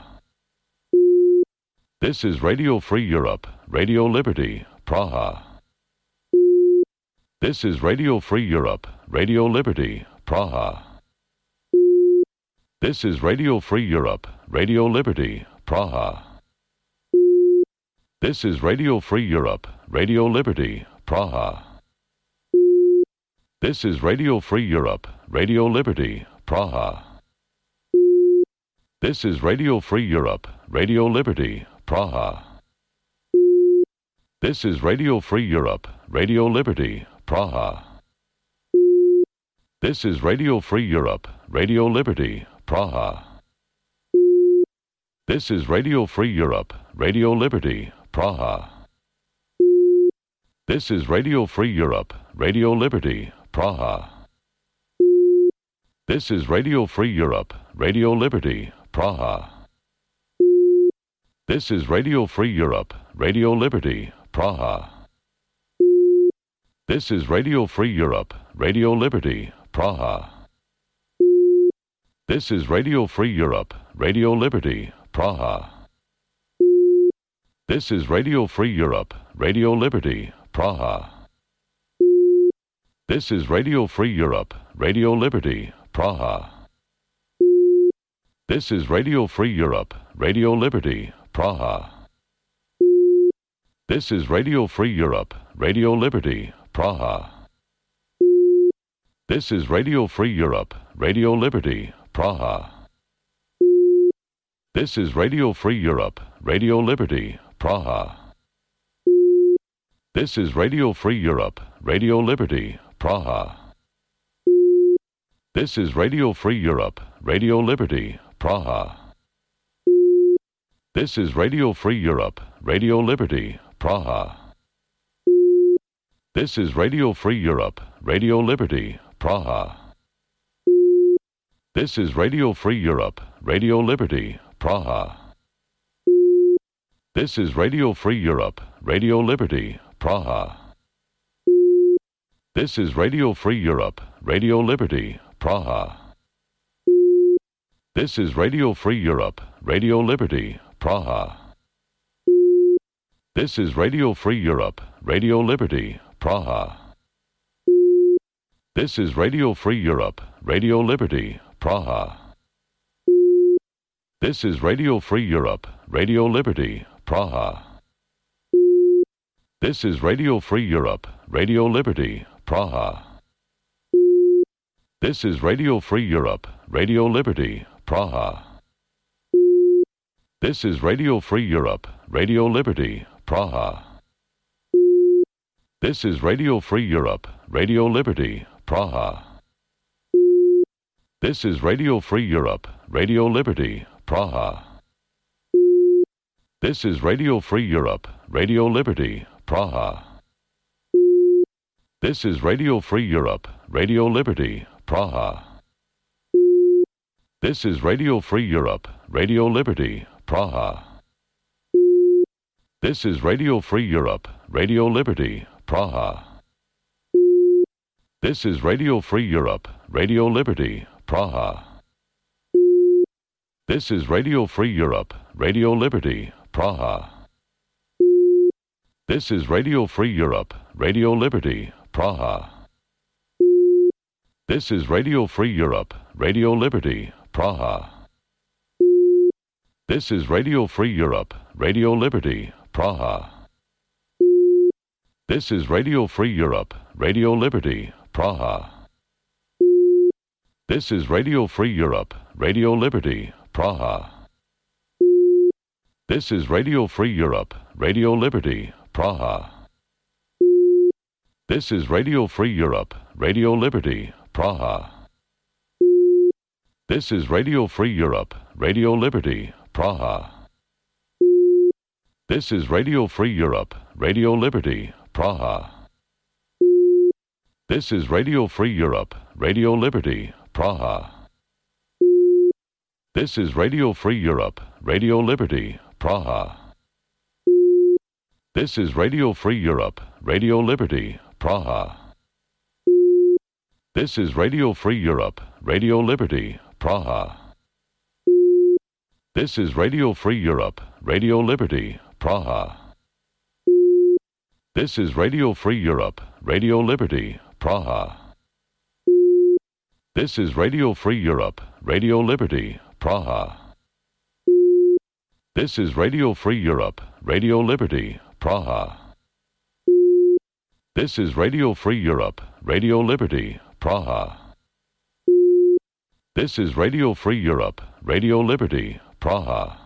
This is Radio Free Europe, Radio Liberty, Praha. This is Radio Free Europe, Radio Liberty, Praha. This is Radio Free Europe, Radio Liberty, Praha. This is Radio Free Europe, Radio Liberty, Praha. This is Radio Free Europe, Radio Liberty, Praha. This is Radio Free Europe, Radio Liberty, Praha. This is Radio Free Europe, Radio Liberty, Praha. This is Radio Free Europe, Radio Liberty, Praha. This is Radio Free Europe, Radio Liberty, Praha. This is Radio Free Europe, Radio Liberty, Praha. This is Radio Free Europe, Radio Liberty, Praha. This is Radio Free Europe, Radio Liberty, Praha. This is Radio Free Europe, Radio Liberty, Praha. This is Radio Free Europe, Radio Liberty, Praha. This is Radio Free Europe, Radio Liberty, Praha. This is Radio Free Europe, Radio Liberty, Praha. This is Radio Free Europe, Radio Liberty, Praha. This is Radio Free Europe, Radio Liberty, Praha. This is Radio Free Europe, Radio Liberty, Praha. This is Radio Free Europe, Radio Liberty, Praha. This is Radio Free Europe, Radio Liberty, Praha. This is Radio Free Europe, Radio Liberty, Praha. This is Radio Free Europe, Radio Liberty, Praha. This is Radio Free Europe, Radio Liberty, Praha. This is Radio Free Europe, Radio Liberty, Praha. This is Radio Free Europe, Radio Liberty, Praha. This is Radio Free Europe, Radio Liberty, Praha. This is Radio Free Europe, Radio Liberty, Praha. This is Radio Free Europe, Radio Liberty, Praha. This is Radio Free Europe, Radio Liberty, Praha. This is Radio Free Europe, Radio Liberty, Praha. This is Radio Free Europe, Radio Liberty, Praha. This is Radio Free Europe, Radio Liberty, Praha. This is Radio Free Europe, Radio Liberty, Praha. This is Radio Free Europe, Radio Liberty, Praha. This is Radio Free Europe, Radio Liberty, Praha. This is Radio Free Europe, Radio Liberty, Praha. This is Radio Free Europe, Radio Liberty, Praha. This is Radio Free Europe, Radio Liberty, Praha. This is Radio Free Europe, Radio Liberty, Praha. This is Radio Free Europe, Radio Liberty, Praha. This is Radio Free Europe, Radio Liberty, Praha. This is Radio Free Europe, Radio Liberty, Praha. This is Radio Free Europe, Radio Liberty, Praha. This is Radio Free Europe, Radio Liberty, Praha. This is Radio Free Europe, Radio Liberty, Praha. This is Radio Free Europe, Radio Liberty, Praha. This is Radio Free Europe, Radio Liberty, Praha. This is Radio Free Europe, Radio Liberty, Praha. This is Radio Free Europe, Radio Liberty, Praha. This is Radio Free Europe, Radio Liberty, Praha. This is Radio Free Europe, Radio Liberty, Praha. This is Radio Free Europe, Radio Liberty, Praha. This is Radio Free Europe, Radio Liberty, Praha. This is Radio Free Europe, Radio Liberty, Praha. This is Radio Free Europe, Radio Liberty, Praha. This is Radio Free Europe, Radio Liberty, Praha. This is Radio Free Europe, Radio Liberty, Praha. This is Radio Free Europe, Radio Liberty, Praha. This is Radio Free Europe, Radio Liberty, Praha. This is Radio Free Europe, Radio Liberty, Praha.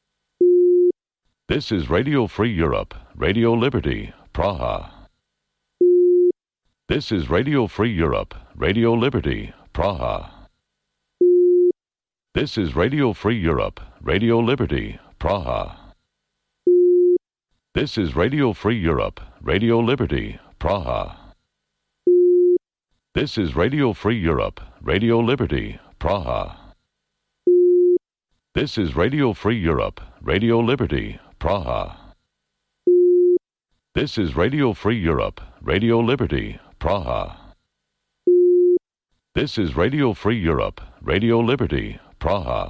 This is Radio Free Europe, Radio Liberty, Praha. This is Radio Free Europe, Radio Liberty, Praha. This is Radio Free Europe, Radio Liberty, Praha. This is Radio Free Europe, Radio Liberty, Praha. This is Radio Free Europe, Radio Liberty, Praha. This is Radio Free Europe, Radio Liberty, Praha. This is Radio Free Europe, Radio Liberty, Praha. This is Radio Free Europe, Radio Liberty, Praha.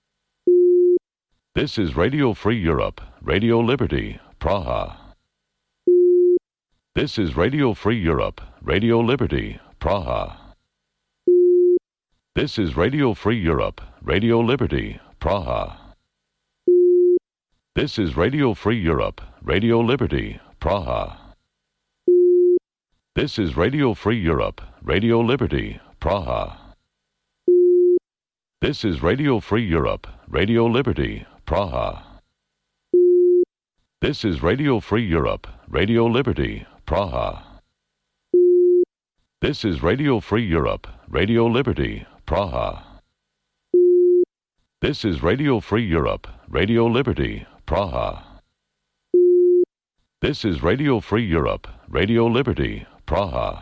This is Radio Free Europe, Radio Liberty, Praha. This is Radio Free Europe, Radio Liberty, Praha. This is Radio Free Europe, Radio Liberty, Praha. This is Radio Free Europe, Radio Liberty, Praha. This is Radio Free Europe, Radio Liberty, Praha. This is Radio Free Europe, Radio Liberty, Praha. This is Radio Free Europe, Radio Liberty, Praha. This is Radio Free Europe, Radio Liberty, Praha. This is Radio Free Europe, Radio Liberty, Praha. This is Radio Free Europe, Radio Liberty, Praha.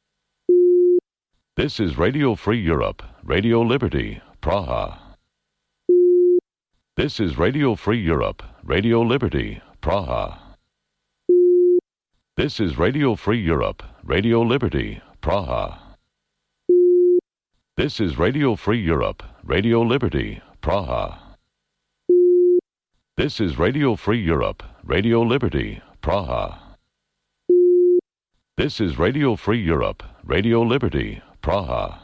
This is Radio Free Europe, Radio Liberty, Praha. This is Radio Free Europe, Radio Liberty, Praha. This is Radio Free Europe, Radio Liberty, Praha. This is Radio Free Europe, Radio Liberty, Praha. This is Radio Free Europe, Radio Liberty, Praha. This is Radio Free Europe, Radio Liberty, Praha.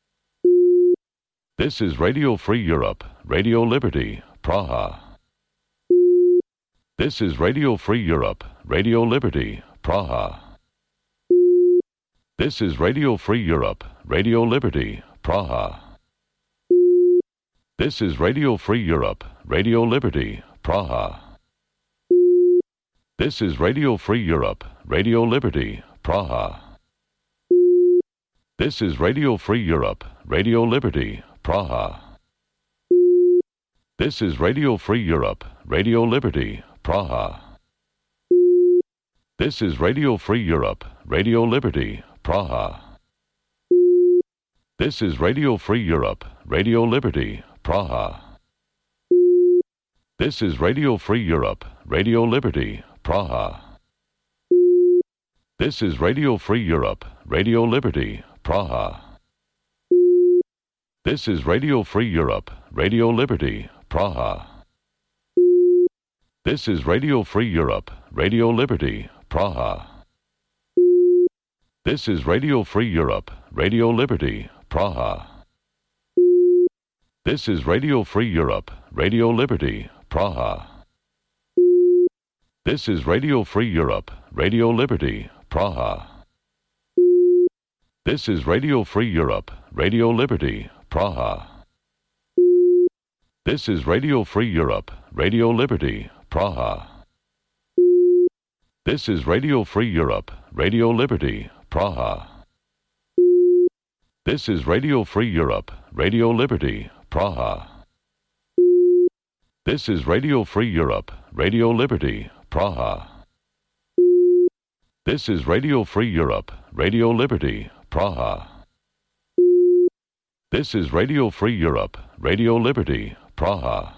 This is Radio Free Europe, Radio Liberty, Praha. This is Radio Free Europe, Radio Liberty, Praha. This is Radio Free Europe, Radio Liberty, Praha. This is Radio Free Europe, Radio Liberty, Praha. This is Radio Free Europe, Radio Liberty, Praha. This is Radio Free Europe, Radio Liberty, Praha. This is Radio Free Europe, Radio Liberty, Praha. This is Radio Free Europe, Radio Liberty, Praha. This is Radio Free Europe, Radio Liberty, Praha. This is Radio Free Europe, Radio Liberty, Praha. This is Radio Free Europe, Radio Liberty, Praha. This is Radio Free Europe, Radio Liberty, Praha. This is Radio Free Europe, Radio Liberty, Praha. This is Radio Free Europe, Radio Liberty, Praha. This is Radio Free Europe, Radio Liberty, Praha. This is Radio Free Europe, Radio Liberty, Praha. This is Radio Free Europe, Radio Liberty, Praha. This is Radio Free Europe, Radio Liberty, Praha. This is Radio Free Europe, Radio Liberty, Praha. This is Radio Free Europe, Radio Liberty, Praha. This is Radio Free Europe, Radio Liberty, Praha. This is Radio Free Europe, Radio Liberty, Praha. This is Radio Free Europe, Radio Liberty, Praha.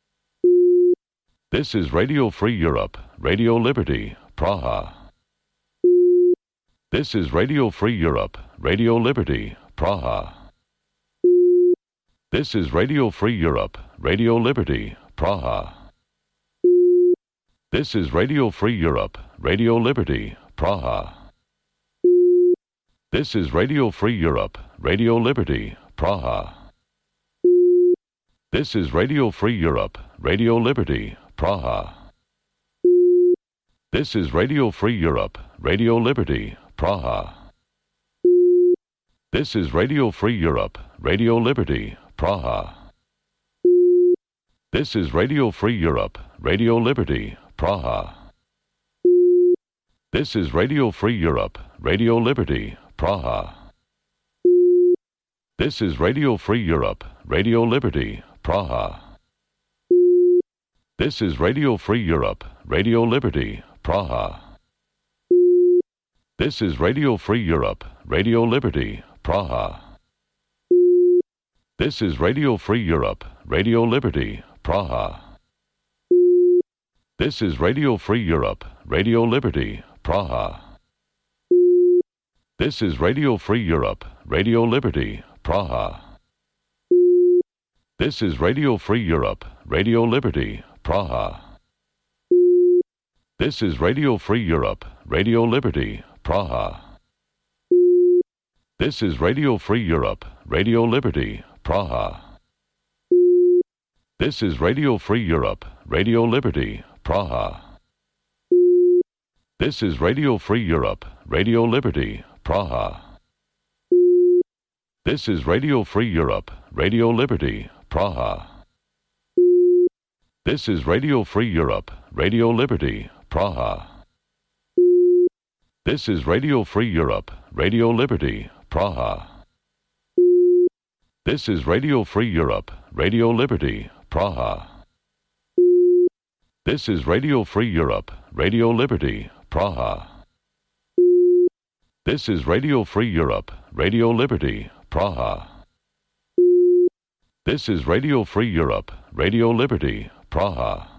This is Radio Free Europe, Radio Liberty, Praha. This is Radio Free Europe, Radio Liberty, Praha. This is Radio Free Europe, Radio Liberty, Praha. This is Radio Free Europe, Radio Liberty, Praha. This is Radio Free Europe, Radio Liberty, Praha. This is Radio Free Europe, Radio Liberty, Praha. This is Radio Free Europe, Radio Liberty, Praha. This is Radio Free Europe, Radio Liberty, Praha. This is Radio Free Europe, Radio Liberty, Praha. This is Radio Free Europe, Radio Liberty, Praha. This is Radio Free Europe, Radio Liberty, Praha. This is Radio Free Europe, Radio Liberty, Praha. This is Radio Free Europe, Radio Liberty, Praha. This is Radio Free Europe, Radio Liberty, Praha. This is Radio Free Europe, Radio Liberty, Praha. This is Radio Free Europe, Radio Liberty, Praha. This is Radio Free Europe, Radio Liberty, Praha. This is Radio Free Europe, Radio Liberty, Praha. This is Radio Free Europe, Radio Liberty, Praha. This is Radio Free Europe, Radio Liberty, Praha. This is Radio Free Europe, Radio Liberty, Praha. This is Radio Free Europe, Radio Liberty, Praha. This is Radio Free Europe, Radio Liberty, Praha. This is Radio Free Europe, Radio Liberty, Praha. This is Radio Free Europe, Radio Liberty, Praha. This is Radio Free Europe, Radio Liberty, Praha. This is Radio Free Europe, Radio Liberty, Praha. This is Radio Free Europe, Radio Liberty, Praha.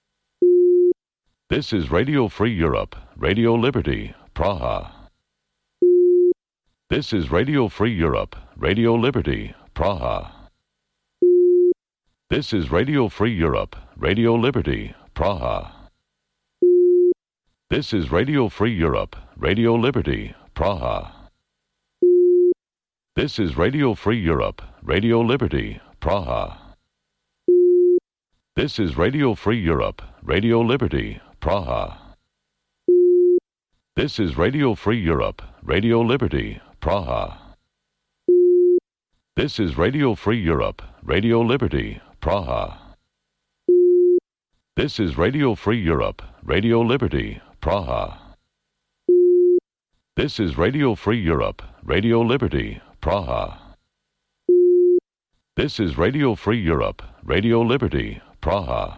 This is Radio Free Europe, Radio Liberty, Praha. This is Radio Free Europe, Radio Liberty, Praha. This is Radio Free Europe, Radio Liberty, Praha. This is Radio Free Europe, Radio Liberty, Praha. This is Radio Free Europe, Radio Liberty, Praha. This is Radio Free Europe, Radio Liberty, Praha. This is Radio Free Europe, Radio Liberty, Praha. This is Radio Free Europe, Radio Liberty, Praha. This is Radio Free Europe, Radio Liberty, Praha. This is Radio Free Europe, Radio Liberty, Praha. This is Radio Free Europe, Radio Liberty, Praha.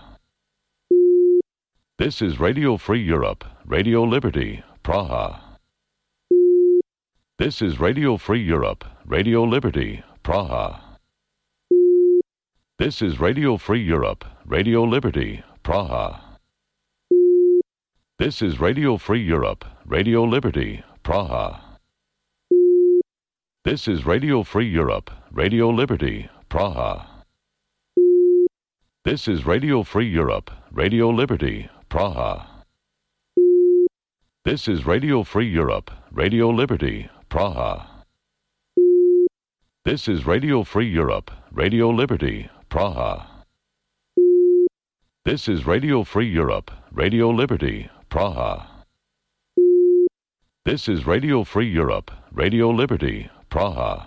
This is Radio Free Europe, Radio Liberty, Praha. This is Radio Free Europe, Radio Liberty, Praha. This is Radio Free Europe, Radio Liberty, Praha. This is Radio Free Europe, Radio Liberty, Praha. This is Radio Free Europe, Radio Liberty, Praha. This is Radio Free Europe, Radio Liberty, Praha. This is Radio Free Europe, Radio Liberty, Praha. This is Radio Free Europe, Radio Liberty, Praha. This is Radio Free Europe, Radio Liberty, Praha. This is Radio Free Europe, Radio Liberty, Praha.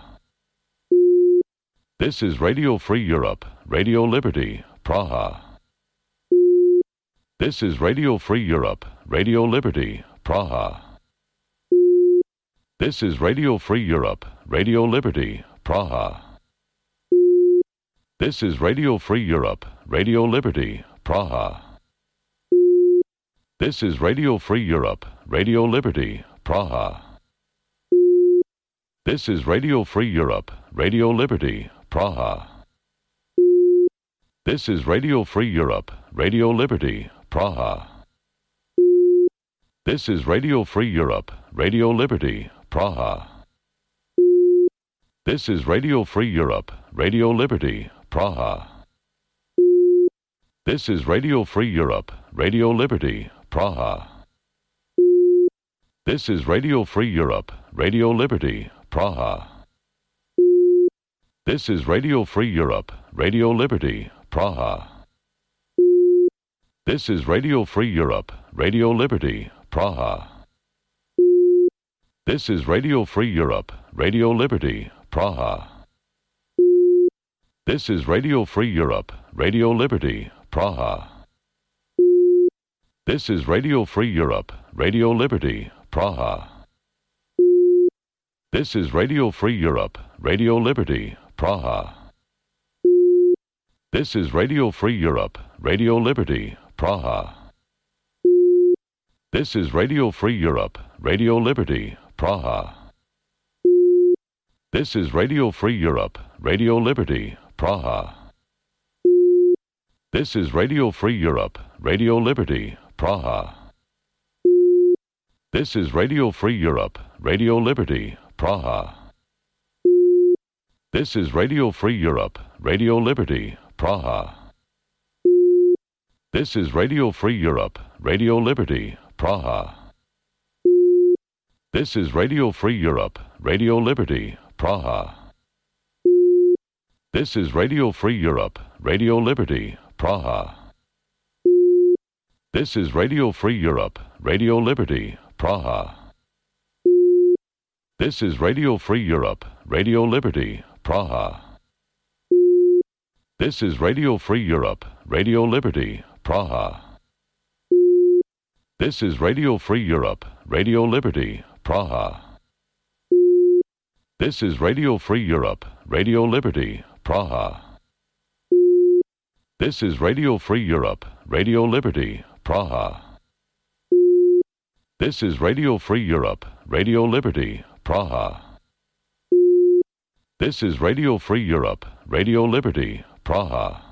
This is Radio Free Europe, Radio Liberty, Praha. This is Radio Free Europe, Radio Liberty, Praha. This is Radio Free Europe, Radio Liberty, Praha. This is Radio Free Europe, Radio Liberty, Praha. This is Radio Free Europe, Radio Liberty, Praha. This is Radio Free Europe, Radio Liberty, Praha. This is Radio Free Europe, Radio Liberty, Praha. This is Radio Free Europe, Radio Liberty, Praha. This is Radio Free Europe, Radio Liberty, Praha. This is Radio Free Europe, Radio Liberty, Praha. This is Radio Free Europe, Radio Liberty, Praha. This is Radio Free Europe, Radio Liberty, Praha. This is Radio Free Europe, Radio Liberty, Praha. This is Radio Free Europe, Radio Liberty, Praha. This is Radio Free Europe, Radio Liberty, Praha. This is Radio Free Europe, Radio Liberty, Praha. This is Radio Free Europe, Radio Liberty, Praha. This is Radio Free Europe, Radio Liberty, Praha. This is Radio Free Europe, Radio Liberty, Praha. This is Radio Free Europe, Radio Liberty, Praha. This is Radio Free Europe, Radio Liberty, Praha. This is Radio Free Europe, Radio Liberty, Praha. This is Radio Free Europe, Radio Liberty, Praha. This is Radio Free Europe, Radio Liberty, Praha. This is Radio Free Europe, Radio Liberty, Praha. This is Radio Free Europe, Radio Liberty, Praha. This is Radio Free Europe, Radio Liberty, Praha. This is Radio Free Europe, Radio Liberty, Praha. This is Radio Free Europe, Radio Liberty, Praha. This is Radio Free Europe, Radio Liberty, Praha. This is Radio Free Europe, Radio Liberty, Praha. This is Radio Free Europe, Radio Liberty, Praha. This is Radio Free Europe, Radio Liberty, Praha. This is Radio Free Europe, Radio Liberty, Praha.